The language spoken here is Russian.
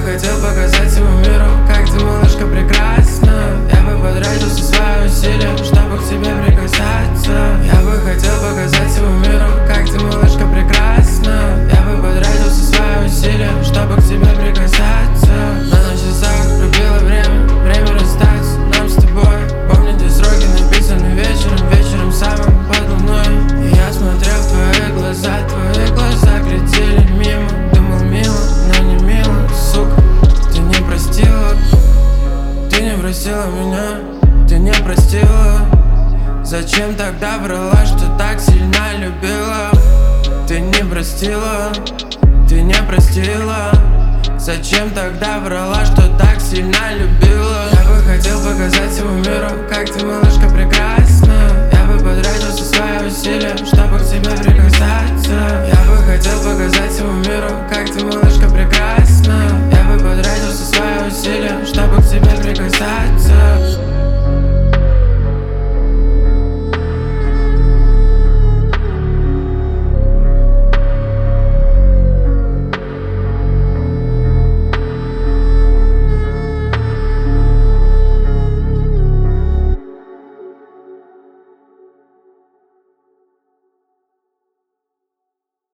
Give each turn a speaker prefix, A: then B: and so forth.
A: хотел показать всему миру, как ты, малышка, прекрасна. Я бы потратил все свои усилия, чтобы к тебе прикасаться. Я бы хотел показать всему миру, как ты, малышка, прекрасна. Я бы потратил все свои усилия, чтобы к тебе прикасаться. На часах пробило время расстаться нам с тобой. Помню, те сроки написаны вечером самым под луной. И я смотрел в твои глаза глядели мимо. Думал мило, но не мило, сука. Ты не простила меня, ты не простила. Зачем тогда врала, что так сильно любила? Ты не простила. Зачем тогда врала, что так сильно любила? Я бы хотел показать всему миру, как ты, малышка, прекрасна. Я бы потратил все свои усилия, чтобы к тебе прикасаться. Я бы хотел